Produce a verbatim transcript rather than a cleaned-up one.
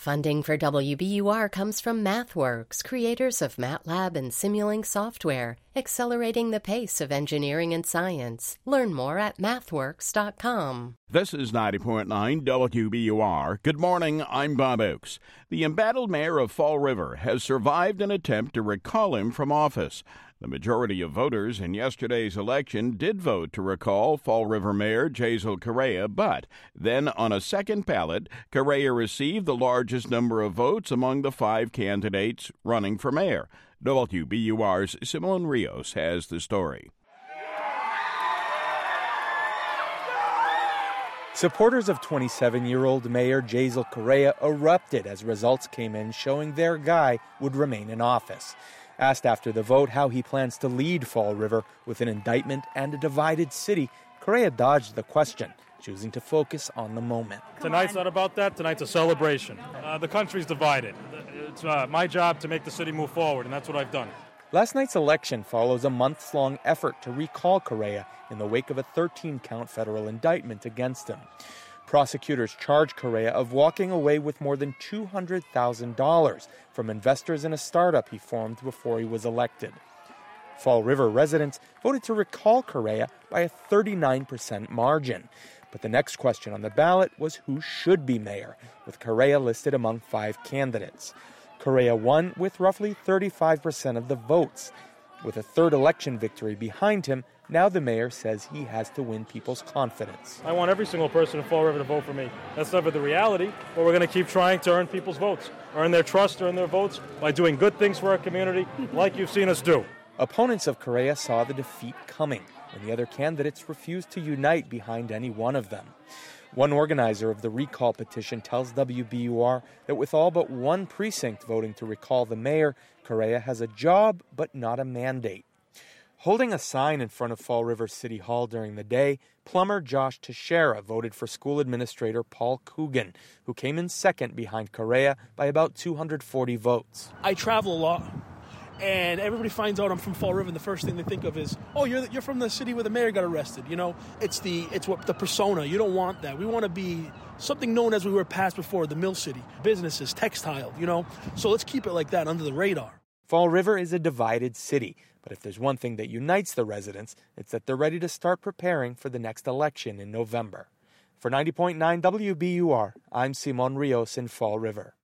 Funding for W B U R comes from MathWorks, creators of MATLAB and Simulink software, accelerating the pace of engineering and science. Learn more at mathworks dot com. This is ninety point nine W B U R. Good morning, I'm Bob Oakes. The embattled mayor of Fall River has survived an attempt to recall him from office. The majority of voters in yesterday's election did vote to recall Fall River Mayor Jazel Correa, but then on a second ballot, Correa received the largest number of votes among the five candidates running for mayor. W B U R's Simon Rios has the story. Supporters of twenty-seven-year-old Mayor Jazel Correa erupted as results came in showing their guy would remain in office. Asked after the vote how he plans to lead Fall River with an indictment and a divided city, Correa dodged the question, choosing to focus on the moment. Tonight's not about that. Tonight's a celebration. Uh, the country's divided. It's uh, my job to make the city move forward, and that's what I've done. Last night's election follows a months-long effort to recall Correa in the wake of a thirteen-count federal indictment against him. Prosecutors charged Correa of walking away with more than two hundred thousand dollars from investors in a startup he formed before he was elected. Fall River residents voted to recall Correa by a thirty-nine percent margin. But the next question on the ballot was who should be mayor, with Correa listed among five candidates. Correa won with roughly thirty-five percent of the votes. With a third election victory behind him, now the mayor says he has to win people's confidence. I want every single person in Fall River to vote for me. That's never the reality, but we're going to keep trying to earn people's votes, earn their trust, earn their votes by doing good things for our community like you've seen us do. Opponents of Correa saw the defeat coming, and the other candidates refused to unite behind any one of them. One organizer of the recall petition tells W B U R that with all but one precinct voting to recall the mayor, Correa has a job but not a mandate. Holding a sign in front of Fall River City Hall during the day, plumber Josh Teixeira voted for school administrator Paul Coogan, who came in second behind Correa by about two hundred forty votes. I travel a lot, and everybody finds out I'm from Fall River, and the first thing they think of is, oh, you're you're from the city where the mayor got arrested. You know, it's the it's what the persona. You don't want that. We want to be something known as we were past before, the Mill City, businesses, textile, you know. So let's keep it like that, under the radar. Fall River is a divided city, but if there's one thing that unites the residents, it's that they're ready to start preparing for the next election in November. For ninety point nine W B U R, I'm Simon Rios in Fall River.